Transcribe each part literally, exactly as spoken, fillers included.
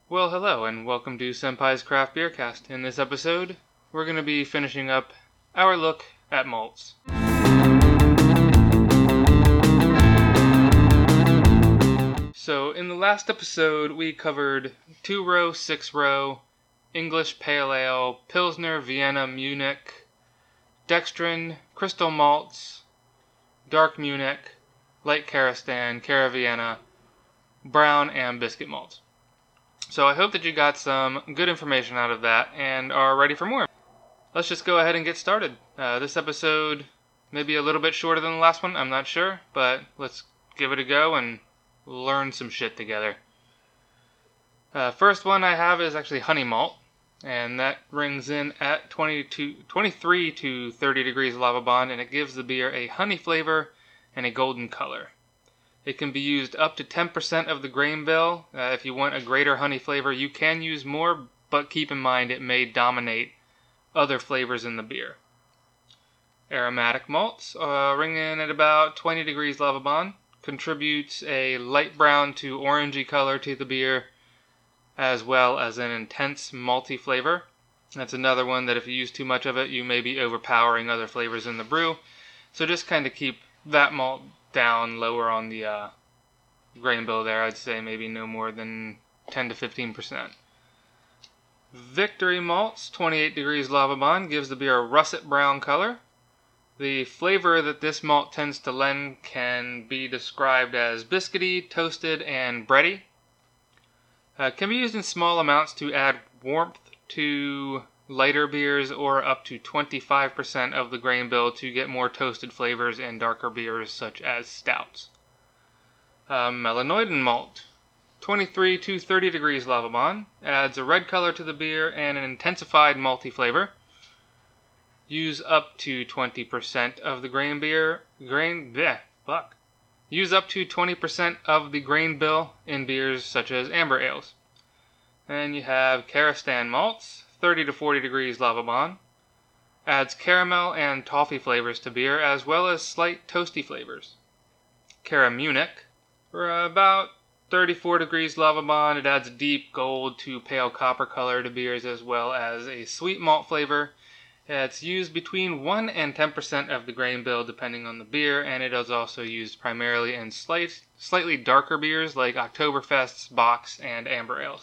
Well, hello, and welcome to Senpai's Craft Beer Cast. In this episode, we're going to be finishing up our look at malts. So, in the last episode, we covered two-row, six-row, English Pale Ale, Pilsner, Vienna, Munich, Dextrin, Crystal Malts, Dark Munich, Light Karastan, Cara Vienna, Brown, and Biscuit Malts. So I hope that you got some good information out of that and are ready for more. Let's just go ahead and get started. Uh, this episode may be a little bit shorter than the last one, I'm not sure, but let's give it a go and learn some shit together. Uh, first one I have is actually honey malt, and that rings in at twenty-two, twenty-three to thirty degrees lava bond, and it gives the beer a honey flavor and a golden color. It can be used up to ten percent of the grain bill. Uh, if you want a greater honey flavor, you can use more, but keep in mind it may dominate other flavors in the beer. Aromatic malts uh, ring in at about twenty degrees lava bond. Contributes a light brown to orangey color to the beer, as well as an intense malty flavor. That's another one that if you use too much of it, you may be overpowering other flavors in the brew. So just kind of keep that malt down lower on the uh, grain bill there. I'd say maybe no more than ten to fifteen percent. Victory malts, twenty-eight degrees lava bond, gives the beer a russet brown color. The flavor that this malt tends to lend can be described as biscuity, toasted, and bready. Uh, can be used in small amounts to add warmth to lighter beers, or up to twenty-five percent of the grain bill to get more toasted flavors in darker beers such as stouts. Uh, Melanoidin malt, twenty-three to thirty degrees lava bond, adds a red color to the beer and an intensified malty flavor. Use up to twenty percent of the grain beer, grain, bleh, fuck. Use up to twenty percent of the grain bill in beers such as amber ales. And you have Karastan malts, thirty to forty degrees lava bond. Adds caramel and toffee flavors to beer, as well as slight toasty flavors. Cara Munich, for about thirty-four degrees lava bond. It adds a deep gold to pale copper color to beers, as well as a sweet malt flavor. It's used between one and ten percent of the grain bill depending on the beer, and it is also used primarily in slight, slightly darker beers like Oktoberfests, Bocks, and amber ales.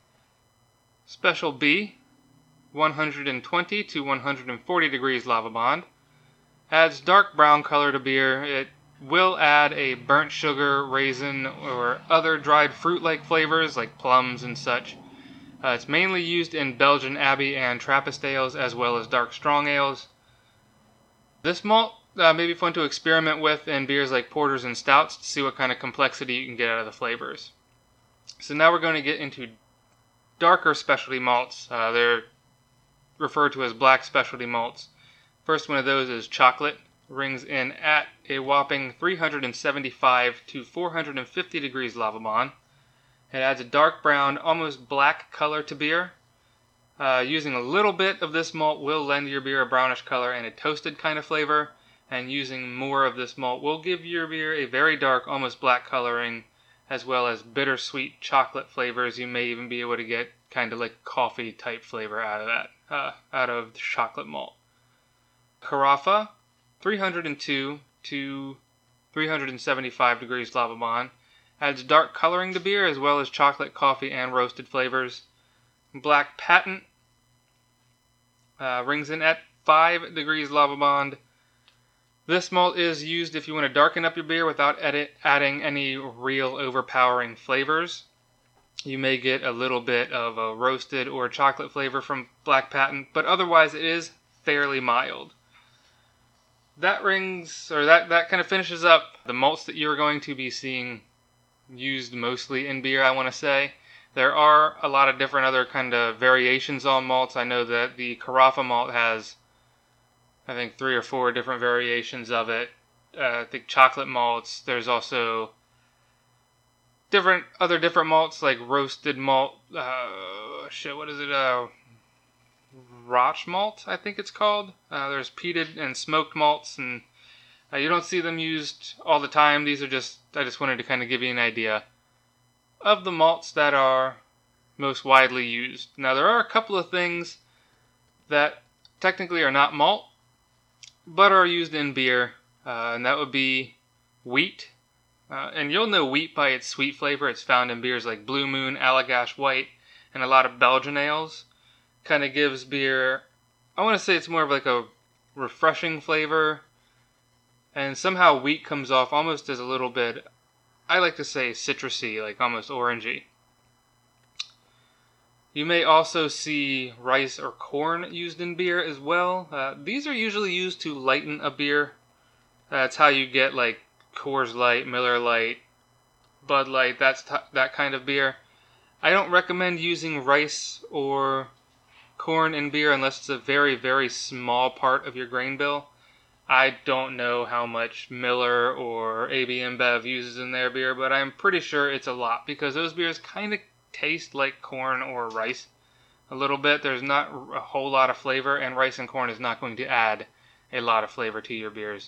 Special B, one hundred twenty to one hundred forty degrees lava bond. Adds dark brown color to beer. It will add a burnt sugar, raisin, or other dried fruit-like flavors like plums and such. Uh, it's mainly used in Belgian Abbey and Trappist ales, as well as dark strong ales. This malt uh, may be fun to experiment with in beers like porters and stouts to see what kind of complexity you can get out of the flavors. So now we're going to get into darker specialty malts. Uh, they're referred to as black specialty malts. First one of those is chocolate. Rings in at a whopping three hundred seventy-five to four hundred fifty degrees lava bond. It adds a dark brown, almost black color to beer. Uh, using a little bit of this malt will lend your beer a brownish color and a toasted kind of flavor. And using more of this malt will give your beer a very dark, almost black coloring, as well as bittersweet chocolate flavors. You may even be able to get kind of like coffee type flavor out of that, uh, out of the chocolate malt. Carafa, three hundred two to three hundred seventy-five degrees lava bond. Adds dark coloring to beer, as well as chocolate, coffee, and roasted flavors. Black Patent uh, rings in at five degrees lava bond. This malt is used if you want to darken up your beer without edit, adding any real overpowering flavors. You may get a little bit of a roasted or chocolate flavor from Black Patent, but otherwise it is fairly mild. That rings, or that, that kind of finishes up the malts that you're going to be seeing used mostly in beer, I want to say. There are a lot of different other kind of variations on malts. I know that the Carafa malt has, I think, three or four different variations of it. Uh, I think chocolate malts. There's also different other different malts like roasted malt. Uh, shit, what is it? Uh, Roch malt, I think it's called. Uh, there's peated and smoked malts, and Uh, you don't see them used all the time. These are just, I just wanted to kind of give you an idea of the malts that are most widely used. Now, there are a couple of things that technically are not malt, but are used in beer, uh, and that would be wheat. Uh, and you'll know wheat by its sweet flavor. It's found in beers like Blue Moon, Allagash White, and a lot of Belgian ales. Kind of gives beer, I want to say it's more of like a refreshing flavor. And somehow wheat comes off almost as a little bit, I like to say citrusy, like almost orangey. You may also see rice or corn used in beer as well. Uh, these are usually used to lighten a beer. That's how you get like Coors Light, Miller Lite, Bud Light, that's t- that kind of beer. I don't recommend using rice or corn in beer unless it's a very, very small part of your grain bill. I don't know how much Miller or A B InBev uses in their beer, but I'm pretty sure it's a lot because those beers kind of taste like corn or rice a little bit. There's not a whole lot of flavor, and rice and corn is not going to add a lot of flavor to your beers.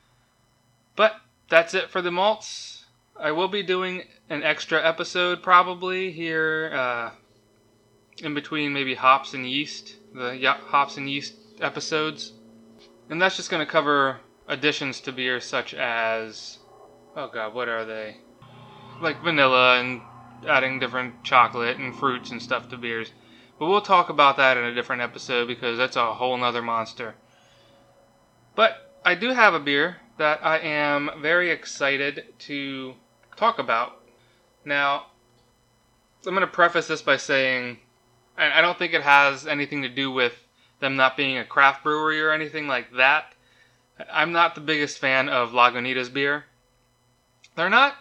But that's it for the malts. I will be doing an extra episode probably here uh, in between maybe hops and yeast, the hops and yeast episodes. And that's just going to cover additions to beer such as, oh god, what are they? Like vanilla and adding different chocolate and fruits and stuff to beers. But we'll talk about that in a different episode because that's a whole nother monster. But I do have a beer that I am very excited to talk about. Now, I'm going to preface this by saying, I don't think it has anything to do with them not being a craft brewery or anything like that. I'm not the biggest fan of Lagunitas beer. They're not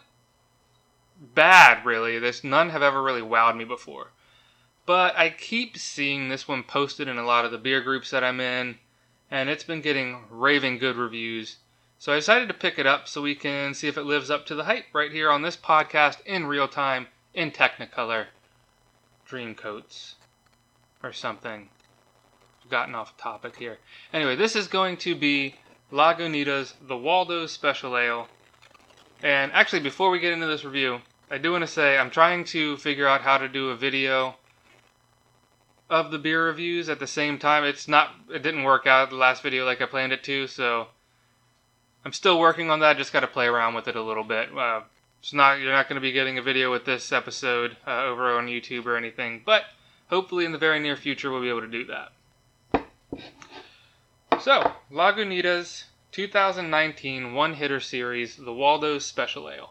bad, really. There's none have ever really wowed me before. But I keep seeing this one posted in a lot of the beer groups that I'm in, and it's been getting raving good reviews. So I decided to pick it up so we can see if it lives up to the hype right here on this podcast in real time in Technicolor Dreamcoats or something. Gotten off topic here. Anyway, this is going to be Lagunitas The Waldo's Special Ale. And actually, before we get into this review, I do want to say I'm trying to figure out how to do a video of the beer reviews at the same time. It's not, it didn't work out the last video like I planned it to, so I'm still working on that. Just got to play around with it a little bit. Uh, it's not, you're not going to be getting a video with this episode uh, over on YouTube or anything, but hopefully in the very near future we'll be able to do that. So, Lagunitas two thousand nineteen one-hitter series, the Waldo's Special Ale.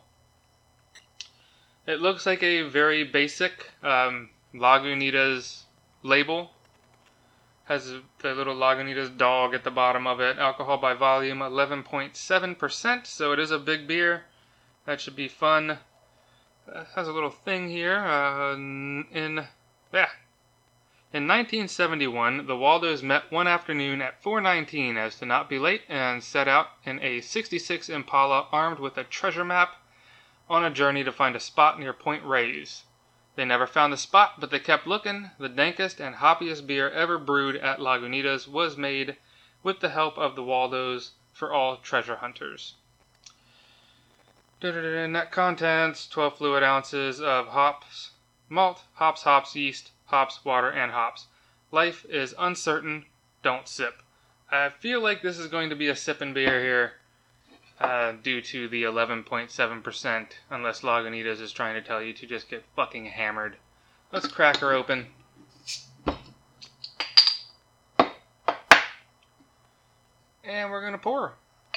It looks like a very basic um, Lagunitas label. Has the little Lagunitas dog at the bottom of it. Alcohol by volume eleven point seven percent, so it is a big beer. That should be fun. It has a little thing here. Uh, in, yeah. In nineteen seventy-one, the Waldos met one afternoon at four nineteen as to not be late and set out in a sixty-six Impala armed with a treasure map on a journey to find a spot near Point Reyes. They never found the spot, but they kept looking. The dankest and hoppiest beer ever brewed at Lagunitas was made with the help of the Waldos for all treasure hunters. Net contents, twelve fluid ounces of hops, malt, hops, hops, yeast, hops, water, and hops. Life is uncertain. Don't sip. I feel like this is going to be a sipping beer here uh, due to the eleven point seven percent, unless Lagunitas is trying to tell you to just get fucking hammered. Let's crack her open. And we're going to pour.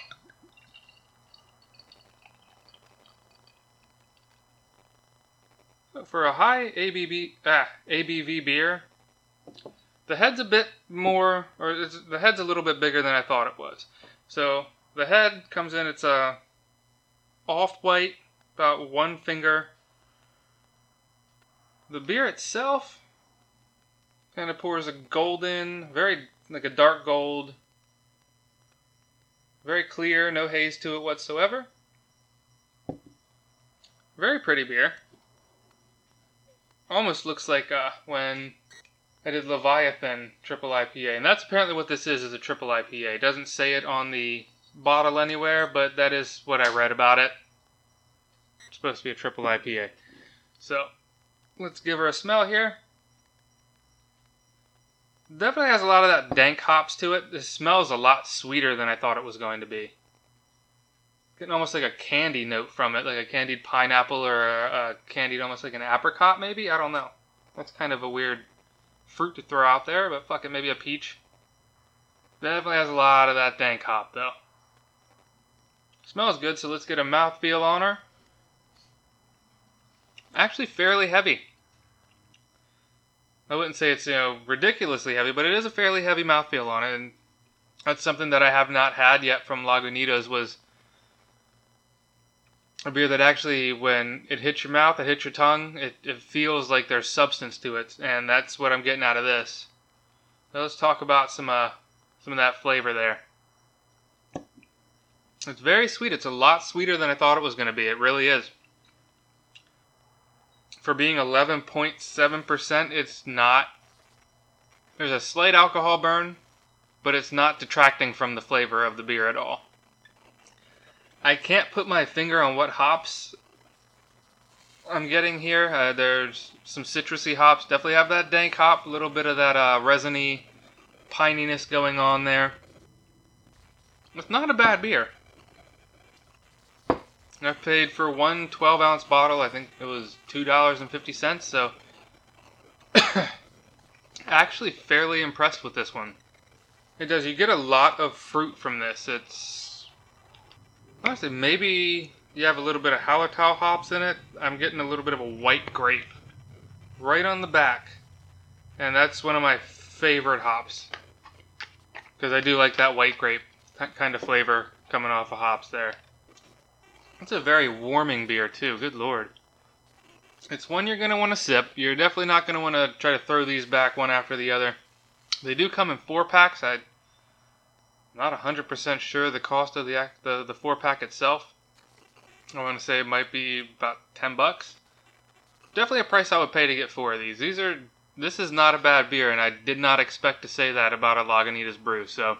For a high A B V, ah, A B V beer, the head's a bit more, or it's, the head's a little bit bigger than I thought it was. So the head comes in, it's a off-white, about one finger. The beer itself kind of pours a golden, very like a dark gold, very clear, no haze to it whatsoever. Very pretty beer. Almost looks like uh, when I did Leviathan Triple I P A. And that's apparently what this is, is a Triple I P A. It doesn't say it on the bottle anywhere, but that is what I read about it. It's supposed to be a Triple I P A. So, let's give her a smell here. Definitely has a lot of that dank hops to it. This smells a lot sweeter than I thought it was going to be. Getting almost like a candy note from it, like a candied pineapple or a, a candied almost like an apricot maybe? I don't know. That's kind of a weird fruit to throw out there, but fuck it, maybe a peach. Definitely has a lot of that dank hop though. Smells good, so let's get a mouthfeel on her. Actually fairly heavy. I wouldn't say it's, you know, ridiculously heavy, but it is a fairly heavy mouthfeel on it, and that's something that I have not had yet from Lagunitas. Was a beer that actually, when it hits your mouth, it hits your tongue, it, it feels like there's substance to it, and that's what I'm getting out of this. So let's talk about some uh, some of that flavor there. It's very sweet. It's a lot sweeter than I thought it was going to be. It really is. For being eleven point seven percent, it's not... There's a slight alcohol burn, but it's not detracting from the flavor of the beer at all. I can't put my finger on what hops I'm getting here. Uh, there's some citrusy hops. Definitely have that dank hop. A little bit of that uh, resiny pininess going on there. It's not a bad beer. I paid for one twelve ounce bottle. I think it was two dollars and fifty cents. So, actually fairly impressed with this one. It does. You get a lot of fruit from this. It's... Honestly, maybe you have a little bit of Hallertau hops in it. I'm getting a little bit of a white grape right on the back. And that's one of my favorite hops. Because I do like that white grape kind of flavor coming off of hops there. It's a very warming beer too, good lord. It's one you're going to want to sip. You're definitely not going to want to try to throw these back one after the other. They do come in four packs. I... Not one hundred percent sure the cost of the, the the four pack itself. I want to say it might be about ten bucks. Definitely a price I would pay to get four of these. These are this is not a bad beer, and I did not expect to say that about a Lagunitas brew. So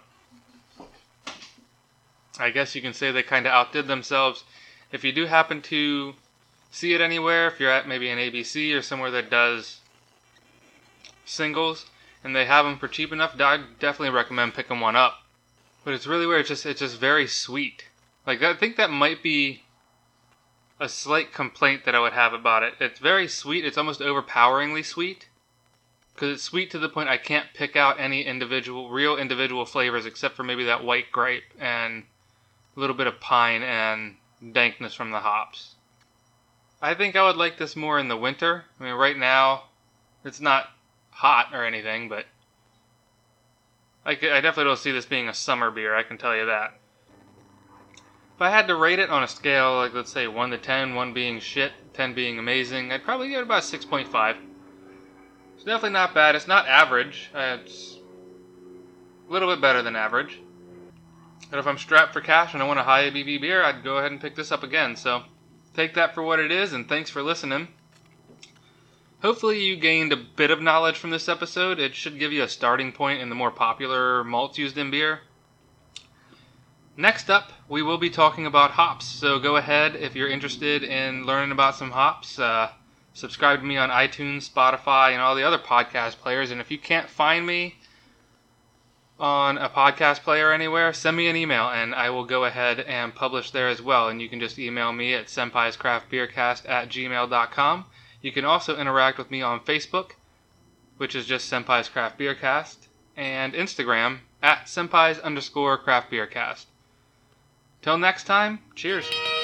I guess you can say they kind of outdid themselves. If you do happen to see it anywhere, if you're at maybe an A B C or somewhere that does singles and they have them for cheap enough, I'd definitely recommend picking one up. But it's really weird. It's just it's just very sweet. Like I think that might be a slight complaint that I would have about it. It's very sweet. It's almost overpoweringly sweet. Because it's sweet to the point I can't pick out any individual, real individual flavors except for maybe that white grape and a little bit of pine and dankness from the hops. I think I would like this more in the winter. I mean, right now it's not hot or anything, but I, I definitely don't see this being a summer beer, I can tell you that. If I had to rate it on a scale, like let's say one to ten, one being shit, ten being amazing, I'd probably give it about six point five. It's definitely not bad. It's not average. Uh, it's a little bit better than average. But if I'm strapped for cash and I want a high A B V beer, I'd go ahead and pick this up again. So take that for what it is, and thanks for listening. Hopefully you gained a bit of knowledge from this episode. It should give you a starting point in the more popular malts used in beer. Next up, we will be talking about hops. So go ahead if you're interested in learning about some hops. Uh, subscribe to me on iTunes, Spotify, and all the other podcast players. And if you can't find me on a podcast player anywhere, send me an email and I will go ahead and publish there as well. And you can just email me at senpaiscraftbeercast at gmail dot com. You can also interact with me on Facebook, which is just Senpai's Craft Beer Cast, and Instagram at Senpai's underscore Craft Beer Cast. Till next time, cheers.